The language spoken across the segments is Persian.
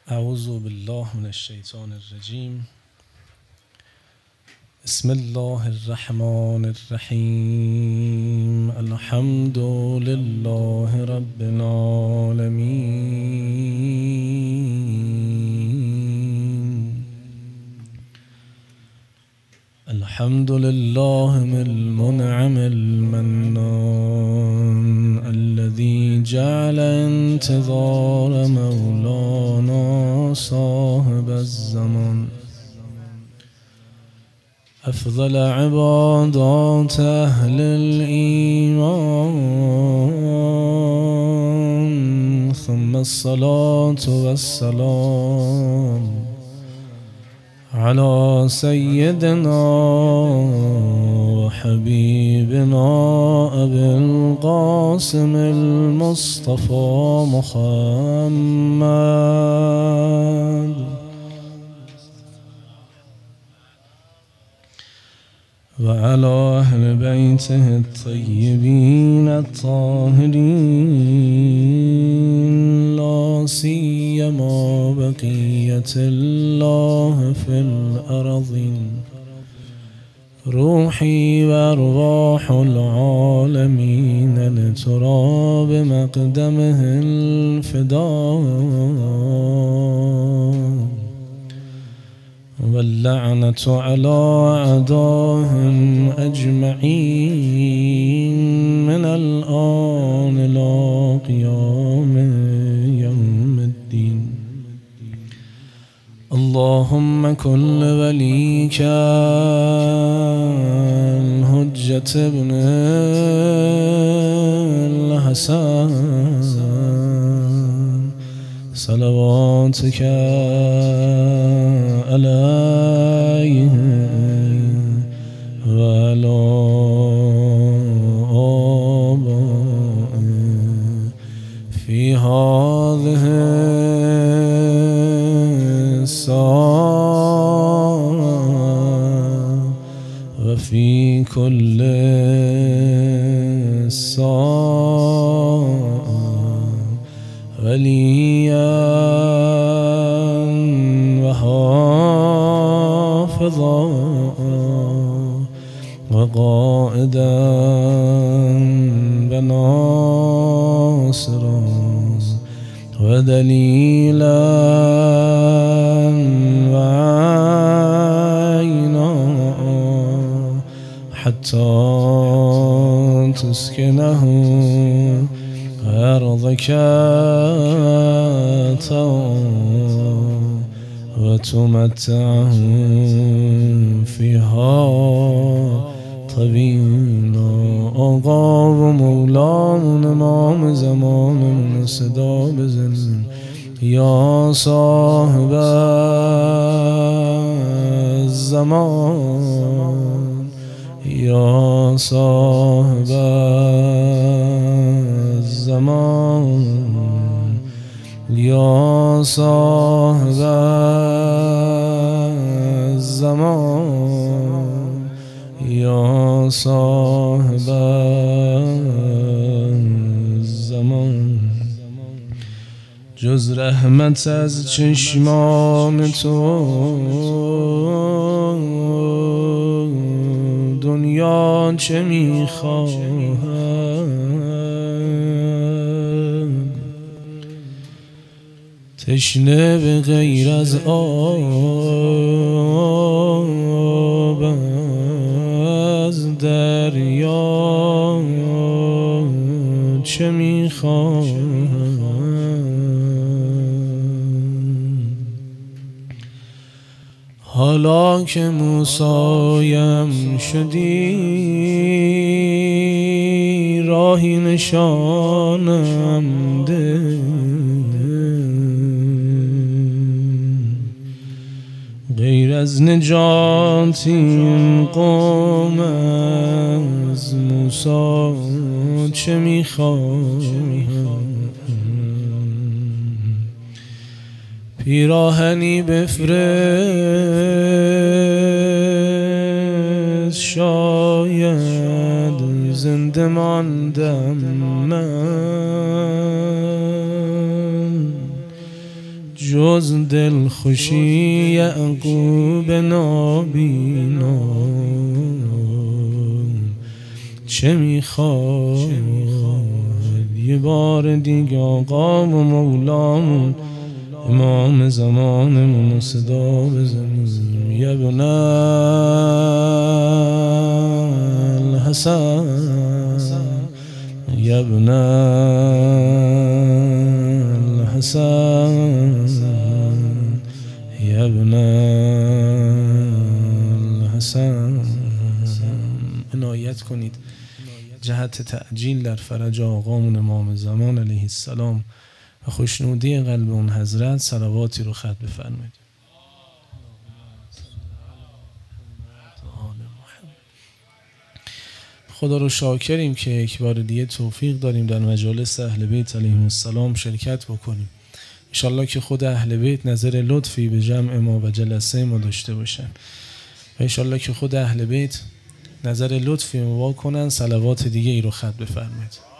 اعوذ بالله من الشیطان الرجیم. بسم الله الرحمن الرحیم. الحمد لله رب العالمین. الحمد لله المنعم المنان الذي جعل انتظار مولانا صاحب الزمان أفضل عبادات أهل الإيمان، ثم الصلاة والسلام على سيدنا وحبيبنا أبي القاسم المصطفى محمد وعلى أهل بيته الطيبين الطاهرين، لا سيما بقية الله في الأرضين، روحي وأرواح العالمين لتراب مقدمه الفداء، واللعنة على أعدائهم أجمعين من الآن إلى قيام يوم الدين. اللهم كن لوليك الحجة ابن الحسن صلواتك عليه وعلى آبائه في هذه الساعة وفي كل ساعة وليا وحافظا وقائدا وناصرا ودليلا وعينا حتى تسكنه أرضك وتمتعه فيها طويلا. آقا و مولامون امام زمانمون صدا بزن یا صاحب الزمان، یا صاحب الزمان، یا صاحب الزمان، یا صاحب الزمان. جز رحمت از چشمان تو دنیا چه میخواهد؟ تشنه به غیر از آب از دریا چه میخواهد؟ حالا که موسایم شدی راهی نشانم ده، غیر از نجات این قوم از موسی چه میخواهم؟ پیراهنی بفرست شاید زنده ماندم من، جز دل خوشی یعقوب نابینا چه میخواد یه بار دیگه آقا و مولامون امام زمانمون صدا بزنیم یا ابن الحسن یا ابن الحسن یا ابن الحسن. عنایت کنید جهت تعجیل در فرج آقامون امام زمان علیه السلام و خوشنودی قلب اون حضرت صلواتی رو ختم بفرمایید. خدا رو شاکریم که یک بار دیگه توفیق داریم در مجالس اهل بیت علیهم السلام شرکت بکنیم. انشالله که خود اهل بیت نظر لطفی به جمع ما و جلسه ما داشته باشن و انشالله که خود اهل بیت نظر لطفی ما کنن. صلوات دیگه ای رو ختم بفرمایید.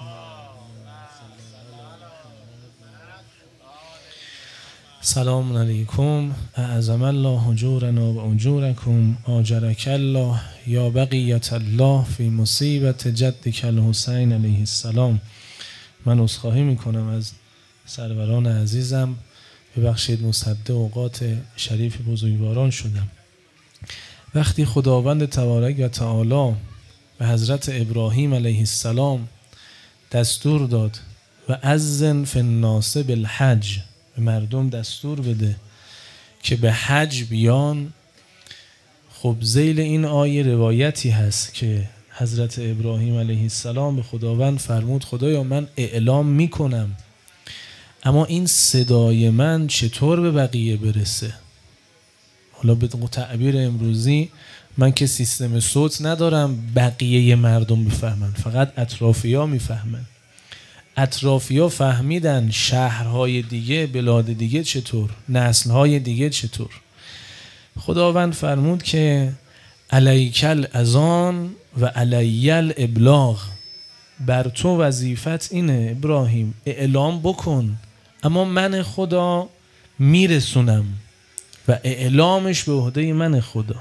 سلام علیکم، اعظم الله اجورنا و اجورکم، آجرک الله یا بقیت الله فی مصیبت جدک الحسین علیه السلام. من عذرخواهی میکنم از سروران عزیزم، ببخشید مصدق اوقات شریف بزرگواران شدم. وقتی خداوند تبارک و تعالی به حضرت ابراهیم علیه السلام دستور داد و اذن فی الناس بالحج، به مردم دستور بده که به حج بیان، خب ذیل این آیه روایتی هست که حضرت ابراهیم علیه السلام به خداوند فرمود خدایا من اعلام میکنم اما این صدای من چطور به بقیه برسه؟ حالا به تعبیر امروزی من که سیستم صوت ندارم بقیه مردم بفهمن، فقط اطرافیا میفهمن. اطرافیا فهمیدن شهرهای دیگه، بلاد دیگه چطور، نسلهای دیگه چطور. خداوند فرمود که علیکل اذان و علیل ابلاغ، بر تو وظیفت اینه ابراهیم اعلام بکن اما من خدا میرسونم و اعلامش به عهده من خدا.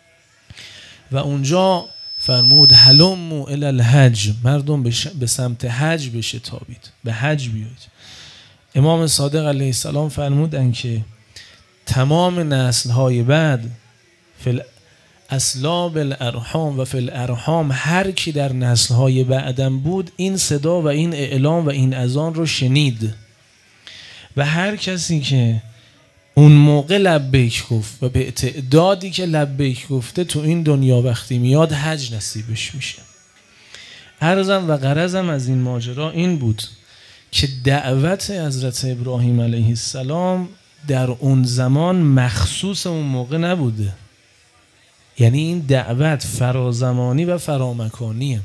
و اونجا فرمود هلموا الی الحج، مردم به سمت حج بشتابید، به حج بیایید. امام صادق علیه السلام فرمودن که تمام نسل‌های بعد فی الاسلاب الارحام و فی الارحام، هر کی در نسل‌های بعدم بود این صدا و این اعلام و این اذان رو شنید و هر کسی که اون موقع لبیک گفت و به تعدادی که لبیک گفته تو این دنیا وقتی میاد حج نصیبش میشه. عرضم و غرضم از این ماجرا این بود که دعوت حضرت ابراهیم علیه السلام در اون زمان مخصوص اون موقع نبوده، یعنی این دعوت فرازمانی و فرامکانیه.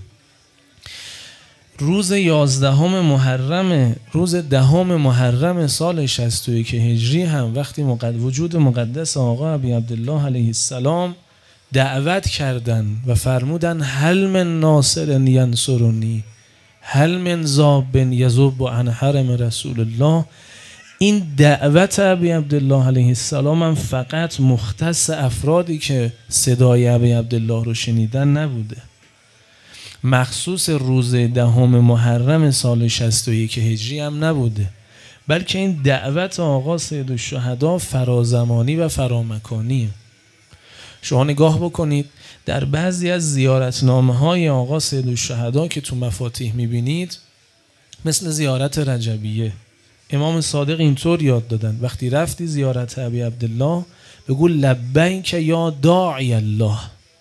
روز 11 محرم، روز 10 محرم سال 61 هجری هم وقتی وجود مقدس آقا ابی عبدالله علیه السلام دعوت کردن و فرمودن هل من ناصر ینصرنی هل من ذاب یذب عن حرم رسول الله، این دعوت ابی عبدالله علیه السلام هم فقط مختص افرادی که صدای ابی عبدالله رو شنیدن نبوده، مخصوص روز 10 محرم سال 61 هجری هم نبوده، بلکه این دعوت آقا سید الشهدا فرازمانی و فرامکانیه. شما نگاه بکنید در بعضی از زیارتنامه های آقا سید الشهدا که تو مفاتیح میبینید، مثل زیارت رجبیه، امام صادق اینطور یاد دادن وقتی رفتی زیارت ابی عبدالله بگو لبیک یا داعی الله.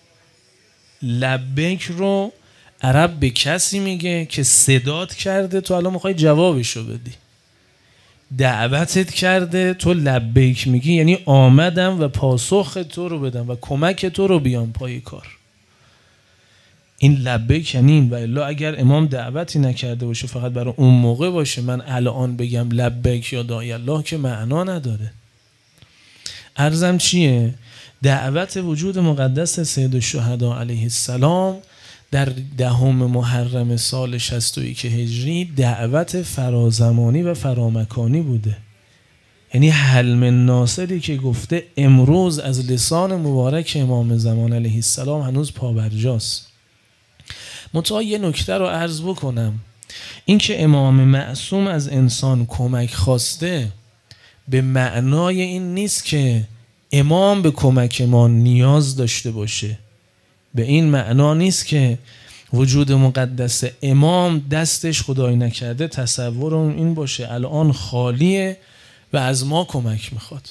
لبیک رو عرب به کسی میگه که صدات کرده تو الان میخوای جوابشو بدی، دعوتت کرده تو لبیک میگی، یعنی آمدم و پاسخ تو رو بدم و کمک تو رو بیام پای کار. این لبیک یعنی این، و الا اگر امام دعوتی نکرده باشه فقط برای اون موقع باشه من الان بگم لبیک یا داعی الله که معنا نداره. عرضم چیه؟ دعوت وجود مقدس سید الشهدا علیه السلام در 10 محرم سال 61 هجری دعوت فرازمانی و فرامکانی بوده، یعنی حلم ناصری که گفته امروز از لسان مبارک امام زمان علیه السلام هنوز پابرجاست. منتها یه نکته رو عرض بکنم، این که امام معصوم از انسان کمک خواسته به معنای این نیست که امام به کمک ما نیاز داشته باشه. به این معنا نیست که وجود مقدس امام دستش خدای نکرده تصورم این باشه الان خالیه و از ما کمک میخواد.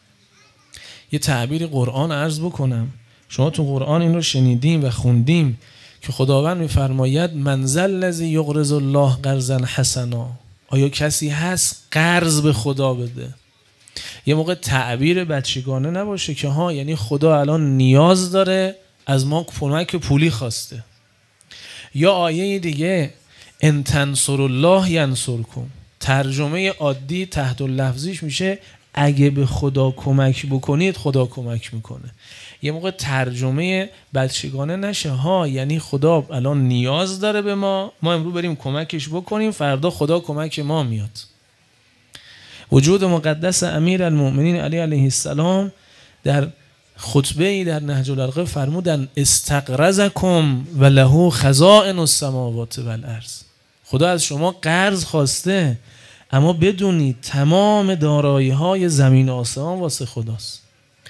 یه تعبیر قرآن عرض بکنم، شما تو قرآن این رو شنیدیم و خوندیم که خداوند میفرماید من ذا الذی یقرض الله قرضا حسنا. آیا کسی هست قرض به خدا بده؟ یه موقع تعبیر بچگانه نباشه که ها یعنی خدا الان نیاز داره از ما کمک پولی خواسته. یا آیه دیگه ان تنصروا الله ینصرکم، ترجمه عادی تحت اللفظیش میشه اگه به خدا کمک بکنید خدا کمک میکنه. یه موقع ترجمه بچگانه نشه ها یعنی خدا الان نیاز داره به ما امروز بریم کمکش بکنیم فردا خدا کمک ما میاد. وجود مقدس امیر المؤمنین علی علیه السلام در خطبه‌ای در نهج البلاغه فرمودن استقرضکم و له خزائن السماوات والارض. خدا از شما قرض خواسته اما بدونید تمام دارایی‌های زمین و آسمان واسه خداست.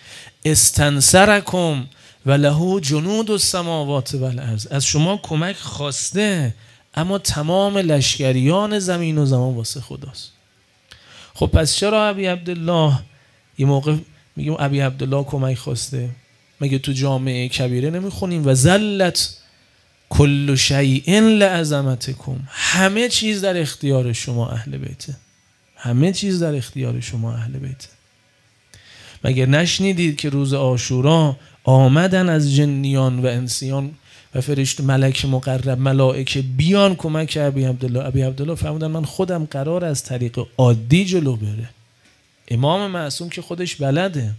استنصرکم و له جنود السماوات والارض، از شما کمک خواسته اما تمام لشکریان زمین و زمان واسه خداست. خب پس چرا ابی عبدالله یه موقع میگیم ابی عبدالله کمک خواسته؟ مگه تو جامعه کبیره نمیخونیم و ذلت کل شیء لعظمتکم، همه چیز در اختیار شما اهل بیته، همه چیز در اختیار شما اهل بیته. مگه نشنیدید که روز عاشورا آمدن از جنیان و انسیان و فرشت ملک مقرب ملائکه بیان کمک ابی عبدالله. ابی عبدالله فرمودن من خودم قرار از طریق عادی جلو بره. امام معصوم که خودش بلده.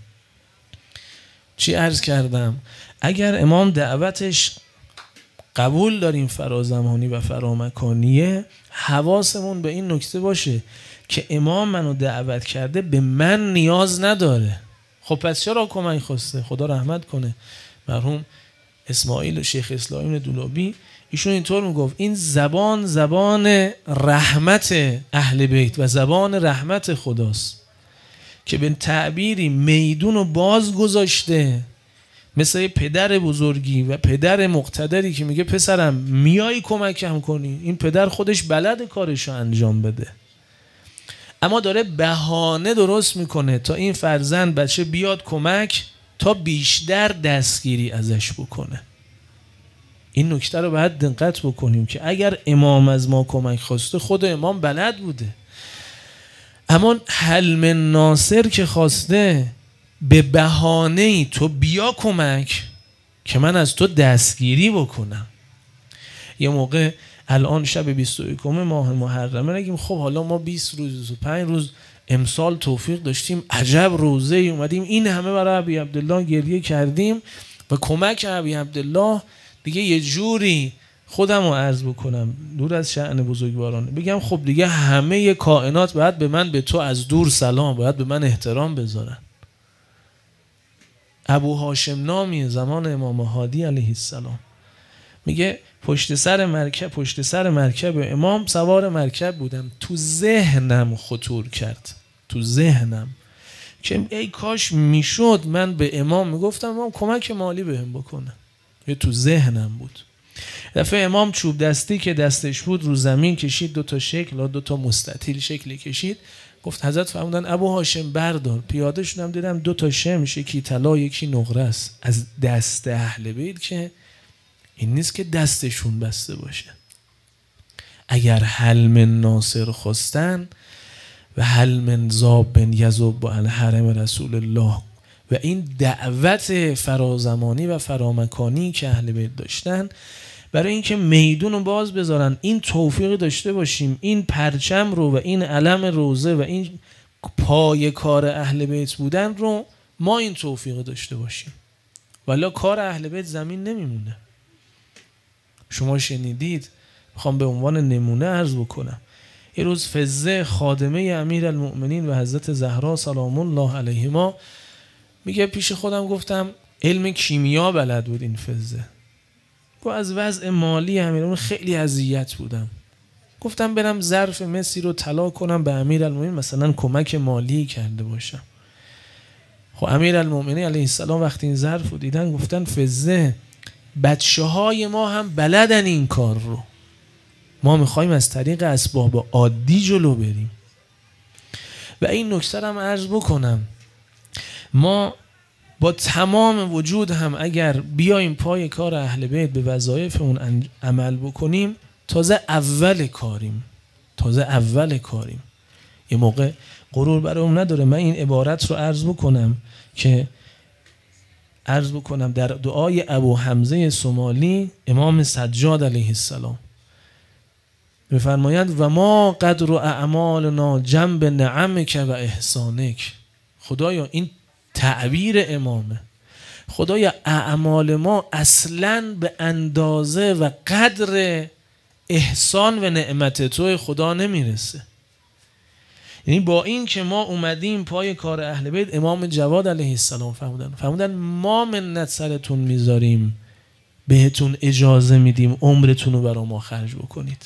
چی عرض کردم؟ اگر امام دعوتش قبول داریم فرازمانی و فرامکانیه، حواسمون به این نکته باشه که امام منو دعوت کرده به من نیاز نداره. خب پس چرا کمک خواسته؟ خدا رحمت کنه مرحوم اسماعیل شیخ اسلامی دولابی، ایشون اینطور میگفت این زبان رحمت اهل بیت و زبان رحمت خداست که به تعبیری میدون رو باز گذاشته، مثل پدر بزرگی و پدر مقتدری که میگه پسرم میای کمکم کنی، این پدر خودش بلد کارشو انجام بده اما داره بهانه درست میکنه تا این فرزند بچه بیاد کمک تا بیشتر دستگیری ازش بکنه. این نکته رو باید دقت بکنیم که اگر امام از ما کمک خواسته خود امام بلد بوده، اما حلم ناصر که خواسته به بهانه‌ای تو بیا کمک که من از تو دستگیری بکنم. یه موقع الان شب 21 ماه محرمه نگیم خب حالا ما 20 روز 25 روز امسال توفیق داشتیم عجب روزه ای اومدیم این همه برای ابی عبدالله گریه کردیم و کمک ابی عبدالله دیگه یه جوری خودم رو عرض بکنم دور از شأن بزرگوارانه بگم خب دیگه همه کائنات باید به من به تو از دور سلام، باید به من احترام بذارن. ابو هاشم نامی زمان امام هادی علیه السلام میگه پشت سر مرکب امام سوار مرکب بودم، تو ذهنم خطور کرد، تو ذهنم که ای کاش میشد من به امام میگفتم امام کمک مالی بهم بکنه. یه تو ذهنم بود. دفعه امام چوب دستی که دستش بود رو زمین کشید، 2 تا شکل 2 تا مستطیل شکلی کشید، گفت حضرت فرمودن ابو هاشم بردار. پیاده شدم دیدم 2 تا شمش، یکی طلا یکی نقره است از دست اهل بیت که این نیست که دستشون بسته باشه. اگر حلم ناصر خواستن و حلم ذاب بن یذب عن حرم رسول الله و این دعوت فرازمانی و فرامکانی که اهل بیت داشتن برای اینکه میدون رو باز بذارن، این توفیق داشته باشیم این پرچم رو و این علم روزه و این پای کار اهل بیت بودن رو ما این توفیق داشته باشیم، ولی کار اهل بیت زمین نمیمونه. شما شنیدید، میخوام به عنوان نمونه عرض بکنم، یه روز فزه خادمه امیرالمؤمنین و حضرت زهرا سلام الله علیهما میگه پیش خودم گفتم علم کیمیا بلد بود این فزه. گفت از وضع مالی امیرالمؤمنین خیلی اذیت بودم. گفتم برم ظرف مسی رو طلا کنم به امیرالمؤمنین مثلا کمک مالی کرده باشم. خب امیرالمؤمنین علیه السلام وقتی این ظرف رو دیدن گفتن فزه بچه‌های ما هم بلدن این کار رو، ما میخوایم از طریق اسباب عادی جلو بریم. و این نکته هم عرض بکنم، ما با تمام وجود هم اگر بیایم پای کار اهل بیت به وظایف اون عمل بکنیم تازه اول کاریم. یه موقع غرور برام نداره. من این عبارت رو عرض بکنم در دعای ابو حمزه سومالی امام سجاد علیه السلام می‌فرمایند و ما قدر اعمالنا جنب نعمک و احسانک. خدایا این تعبیر امامه، خدایا اعمال ما اصلاً به اندازه و قدر احسان و نعمت تو خدا نمیرسه. یعنی با این که ما اومدیم پای کار اهل بیت، امام جواد علیه السلام فرمودن ما منت سرتون میذاریم، بهتون اجازه میدیم عمرتون رو برای ما خرج بکنید.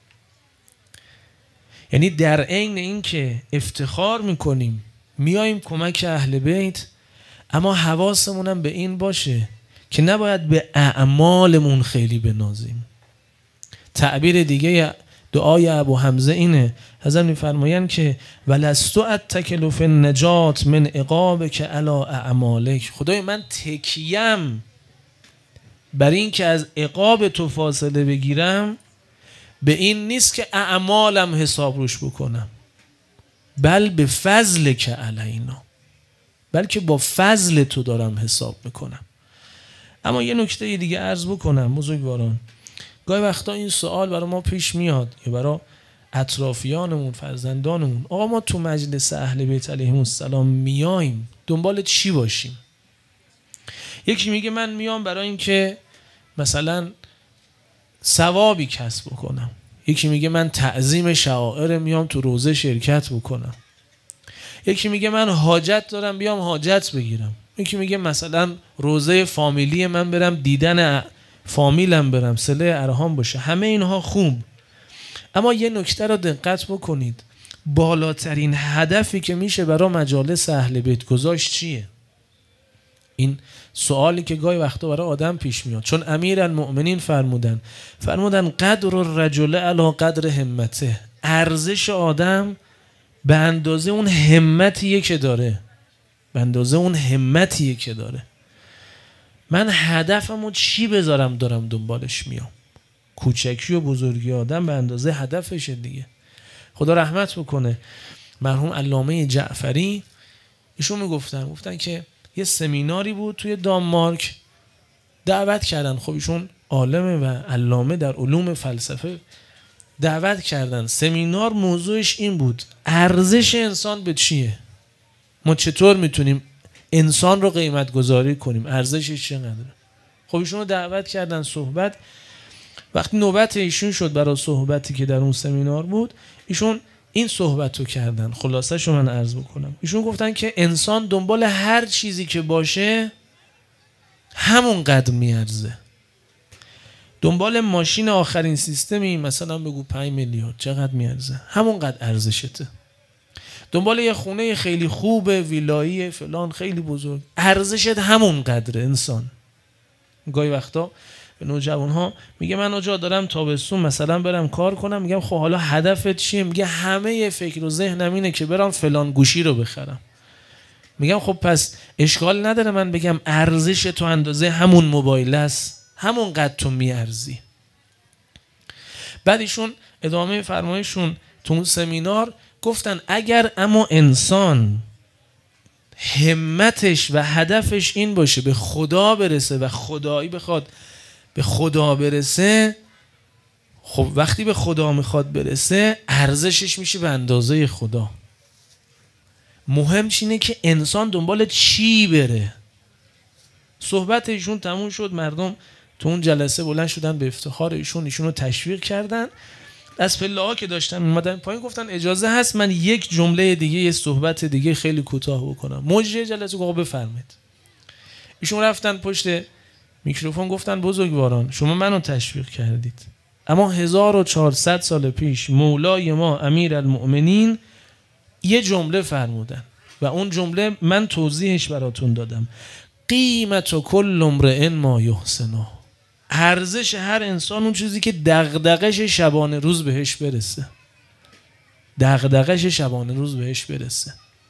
یعنی در عین این که افتخار میکنیم میاییم کمک اهل بیت، اما حواسمون هم به این باشه که نباید به اعمالمون خیلی بنازیم. تعبیر دیگه دعای ابو حمزه اینه، حضرت میفرمایند که ولستو اتکل فی النجات من عقابک علی اعمالک. خدای من تکیم بر این که از عقاب تو فاصله بگیرم به این نیست که اعمالم حساب روش بکنم، بل به فضل که علینا، بلکه با فضل تو دارم حساب میکنم. اما یه نکته دیگه عرض بکنم بزرگواران، گاهی وقتا این سوال برای ما پیش میاد یا برای اطرافیانمون، فرزندانمون، آقا ما تو مجلس اهل بیت علیهم السلام میایم دنبال چی باشیم؟ یکی میگه من میام برای این که مثلا ثوابی کسب بکنم، یکی میگه من تعظیم شعائر میام تو روزه شرکت بکنم، یکی میگه من حاجت دارم بیام حاجت بگیرم، یکی میگه مثلا روزه فامیلی من برم دیدن فامیلم برم صله ارحام باشه. همه اینها خوب، اما یه نکته رو دقت بکنید، بالاترین هدفی که میشه برای مجالس اهل بیت گذاشت چیه؟ این سوالی که گاهی وقتا برای آدم پیش میاد، چون امیرالمؤمنین فرمودن قدر الرجل علی قدر همته. ارزش آدم به اندازه اون همتیه که داره. من هدفمو چی بذارم دارم دنبالش میام. کوچکی و بزرگی آدم به اندازه هدفشه دیگه. خدا رحمت بکنه مرحوم علامه جعفری، ایشون گفتن که یه سمیناری بود توی دانمارک، دعوت کردن. خب ایشون عالمه و علامه در علوم فلسفه، دعوت کردن. سمینار موضوعش این بود ارزش انسان به چیه؟ ما چطور میتونیم انسان رو قیمت گذاری کنیم؟ ارزشش چقدره؟ خب ایشون رو دعوت کردن صحبت. وقتی نوبت ایشون شد برای صحبتی که در اون سمینار بود، ایشون این صحبت رو کردن. خلاصه شو من عرض بکنم، ایشون گفتن که انسان دنبال هر چیزی که باشه همون قدر میارزه. دنبال ماشین آخرین سیستمی مثلا بگو 5 میلیارد چقدر میارزه؟ همون قدر ارزشته. دنبال یه خونه خیلی خوبه، ویلایی فلان خیلی بزرگ، ارزشت همون قدره. انسان گاهی وقتا به نوجوان‌ها میگه من آجا دارم تابستون مثلا برم کار کنم، میگم خب حالا هدفت چیه؟ میگه همه فکر و ذهنم اینه که برم فلان گوشی رو بخرم. میگم خب پس اشکال نداره من بگم ارزش تو اندازه همون موبایل است، همون قدر تو میارزی. بعد ایشون ادامه فرمایشون تو اون سمینار گفتن اگر اما انسان همتش و هدفش این باشه به خدا برسه و خدایی بخواد به خدا برسه، خب وقتی به خدا میخواد برسه ارزشش میشه به اندازه خدا. مهم اینه که انسان دنبال چی بره. صحبت ایشون تموم شد، مردم تو اون جلسه بلند شدن به افتخار ایشون رو تشویق کردن از پله ها که داشتن اومدن پایین گفتن اجازه هست من یک جمله دیگه، یه صحبت دیگه خیلی کوتاه بکنم. مجری جلسه آقا بفرمایید. ایشون رفتن پشت میکروفون گفتن بزرگواران شما منو تشویق کردید، اما 1400 سال پیش مولای ما امیرالمؤمنین یه جمله فرمودن و اون جمله من توضیحش براتون دادم. قیمت کل امرئ ما یحسنه، ارزش هر انسان اون چیزی که دغدغش شبانه روز بهش برسه، دغدغش شبانه روز بهش برسه.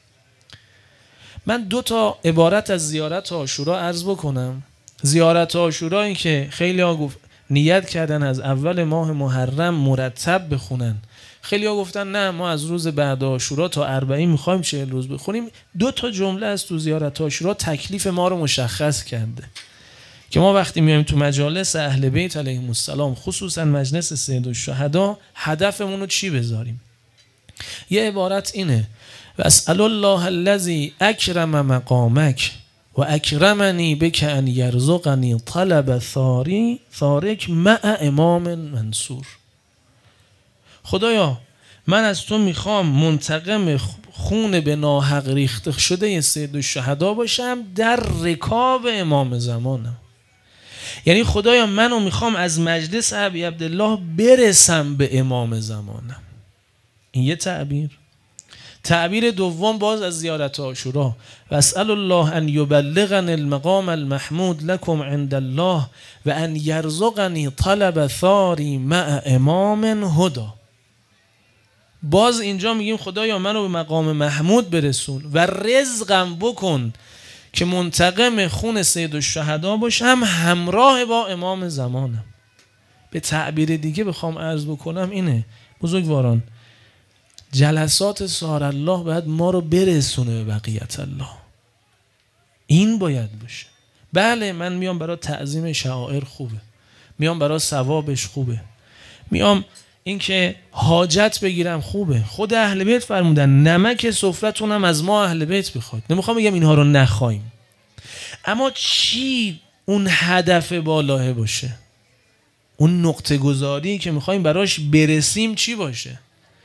من 2 تا عبارت از زیارت عاشورا عرض بکنم. زیارت عاشورا این که خیلی ها گفت نیت کردن از اول ماه محرم مرتب بخونن، خیلی ها گفتن نه ما از روز بعد عاشورا تا 40 میخوایم 40 روز بخونیم. 2 تا جمله از تو زیارت عاشورا تکلیف ما رو مشخص کرده که ما وقتی میایم تو مجالس اهل بیت علیهم السلام، خصوصا مجلس سید الشهدا، هدفمون رو چی بذاریم. یه عبارت اینه: و اسأل الله الذی اکرم مقامک و اکرمنی بک ان یرزقنی طلب ثارک مع امام منصور. خدایا من از تو میخوام منتقم خون به ناحق ریخته شده سید الشهدا باشم در رکاب امام زمانم. یعنی خدایا منو میخوام از مجلس ابی عبدالله برسم به امام زمانم. این یه تعبیر. تعبیر دوم باز از زیارت عاشورا: و اسأل الله ان یبلغنی المقام المحمود لکم عند الله و ان یرزقنی طلب ثاری مع امام هدا. باز اینجا میگیم خدایا منو به مقام محمود برسون و رزقم بکن که منتقم خون سید الشهدا باشم همراه با امام زمانم. به تعبیر دیگه بخوام عرض بکنم اینه بزرگواران، جلسات سار الله باید ما رو برسونه به بقیت الله. این باید باشه. بله من میام برای تعظیم شعائر خوبه، میام برای ثوابش خوبه، میام اینکه حاجت بگیرم خوبه. خود اهل بیت فرمودن نمک سفرتونم از ما اهل بیت بخواد. نمیخوام بگم اینها رو نخوایم، اما چی اون هدف بالاه باشه، اون نقطه گذاری که میخوایم براش برسیم چی باشه.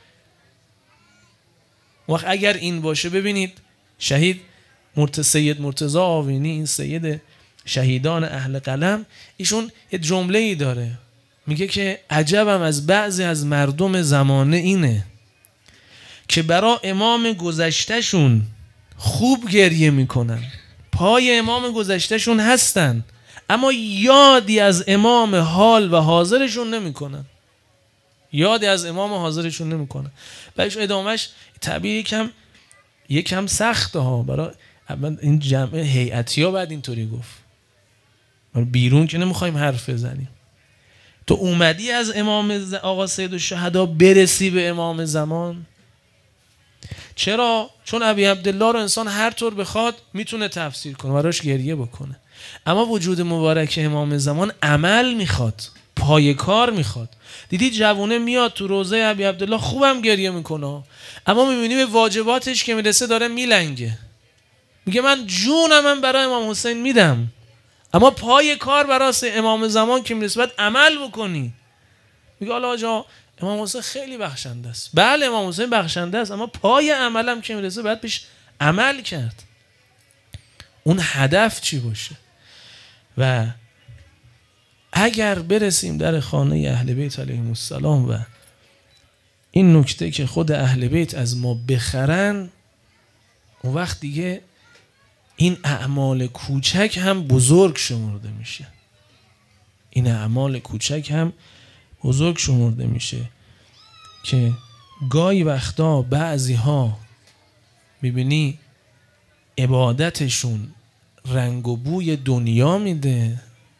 وقت اگر این باشه، ببینید شهید سید مرتضی آوینی، این سید شهیدان اهل قلم، ایشون یه جمله ای داره میگه که عجبم از بعضی از مردم زمانه اینه که برای امام گذشتهشون خوب گریه میکنن، پای امام گذشتهشون هستن، اما یادی از امام حال و حاضرشون نمیکنن. یادی از امام حاضرشون نمیکنن. بعدش ادامهش تعبیر یکم سخته ها برای این جمع هیئتی ها. بعد اینطوری گفت بیرون که نمیخوایم حرف بزنیم، تو اومدی از امام آقا سید الشهدا برسی به امام زمان. چرا؟ چون ابی عبدالله رو انسان هر طور بخواد میتونه تفسیر کنه، براش گریه بکنه، اما وجود مبارک امام زمان عمل میخواد، پای کار میخواد. دیدی جوونه میاد تو روضه ابی عبدالله خوبم گریه میکنه، اما میبینی به واجباتش که میرسه داره میلنگه، میگه من جونم برای امام حسین میدم، اما پای کار برای امام زمان که میرسه باید عمل بکنی. میگه حالا آجا امام حسین خیلی بخشنده است. بله امام حسین بخشنده است، اما پای عملم که میرسه باید پیش عمل کرد. اون هدف چی باشه؟ و اگر برسیم در خانه اهل بیت علیهم السلام و این نکته که خود اهل بیت از ما بخرن، اون وقت دیگه این اعمال کوچک هم بزرگ شمرده میشه. این اعمال کوچک هم بزرگ شمرده میشه که گاهی وقتا بعضی ها میبینی عبادتشون رنگ و بوی دنیا میده،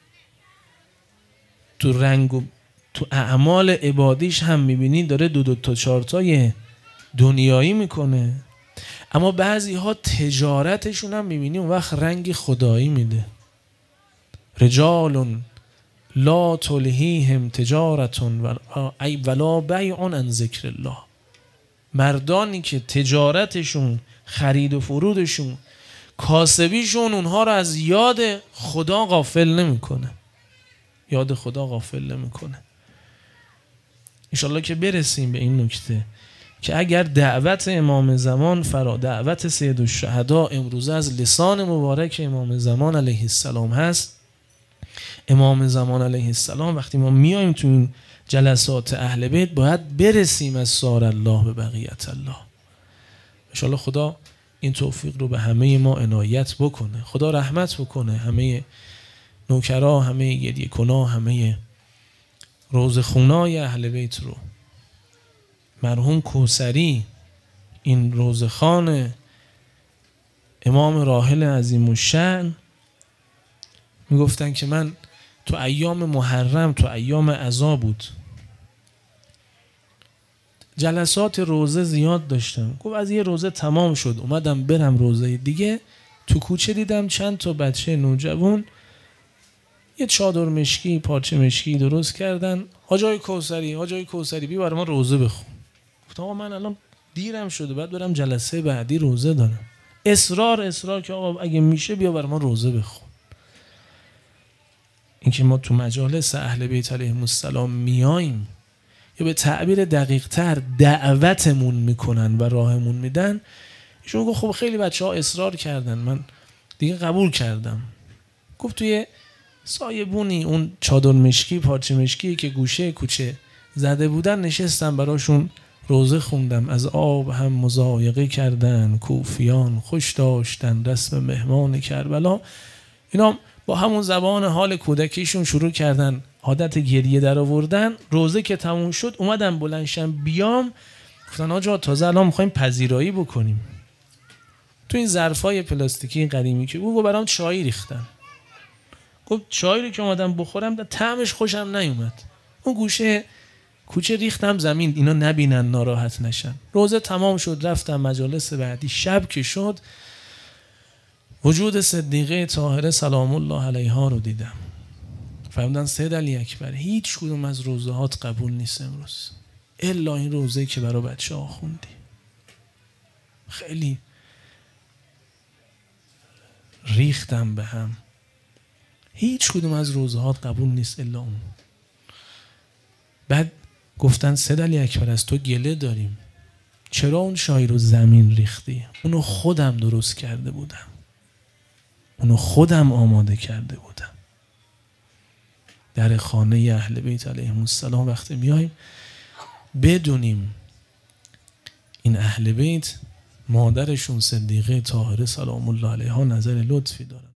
تو اعمال عبادیش هم میبینی داره 2 تا 4 تای دنیایی میکنه، اما بعضی ها تجارتشون هم میبینی اون وقت رنگ خدایی میده. رجال لا تلهیهم تجارتون ولا بیع عن ذکر الله. مردانی که تجارتشون، خرید و فرودشون، کاسبیشون اونها رو از یاد خدا غافل نمیکنه. یاد خدا غافل نمیکنه. انشالله که برسیم به این نکته که اگر دعوت امام زمان دعوت سید الشهدا امروز از لسان مبارک امام زمان علیه السلام هست، امام زمان علیه السلام وقتی ما میایم تو این جلسات اهل بیت باید برسیم از سار الله به بقیت الله. انشالله خدا این توفیق رو به همه ما عنایت بکنه، خدا رحمت بکنه همه نوکرا، همه گریه کنا، همه روزخونای اهل بیت رو. مرحوم کوثری این روزخان امام راحل عظیم الشأن میگفتن که من تو ایام محرم، تو ایام عزا بود، جلسات روزه زیاد داشتم. گفت از یه روزه تمام شد اومدم برم روزه دیگه، تو کوچه دیدم چند تا بچه نوجوان یه چادر مشکی، پارچه مشکی درست کردن. حاجی کوثری بیا برای ما روزه بخون. گفتم آقا من الان دیرم شده بعد برم جلسه بعدی روزه دارم. اصرار که آقا اگه میشه بیا برای ما روزه بخون. اینکه ما تو مجالس اهل بیت علیهم السلام میایم یا به تعبیر دقیق تر دعوتمون میکنن و راهمون میدن، ایشون گفت خب خیلی بچه‌ها اصرار کردن، من دیگه قبول کردم. گفت توی سایبونی اون چادر مشکی، پارچه مشکی که گوشه کوچه زده بودن نشستم براشون روزه خوندم. از آب هم مضایقه کردن کوفیان، خوش داشتن رسم مهمان کربلا. اینا با همون زبان حال کودکیشون شروع کردن عادت گریه در آوردن. روزه که تموم شد اومدم بلندشم بیام، گفتن آجا تازه الان میخوایم پذیرایی بکنیم. تو این ظرفای پلاستیکی قدیمی که بود برام چای ریختن. گفت چای رو که اومدم بخورم طعمش خوشم نیومد، اون گوشه کوچه ریختم زمین اینا نبینن ناراحت نشن. روزه تمام شد رفتم مجالس بعدی. شب که شد وجود صدیقه طاهره سلام الله علیها رو دیدم. فهمیدن سید علی اکبر هیچ کدوم از روزهات قبول نیست امروز الا این روزه که برای بچه ها خوندی. خیلی ریختم به هم. هیچ کدوم از روزهات قبول نیست الا اون. بعد گفتن سید علی اکبر از تو گله داریم، چرا اون شایی رو زمین ریختی؟ اونو خودم درست کرده بودم، اونو خودم آماده کرده بودم. در خانه اهل بیت علیهم السلام وقتی میایم بدونیم این اهل بیت مادرشون صدیقه طاهره سلام الله علیها نظر لطفی دارن.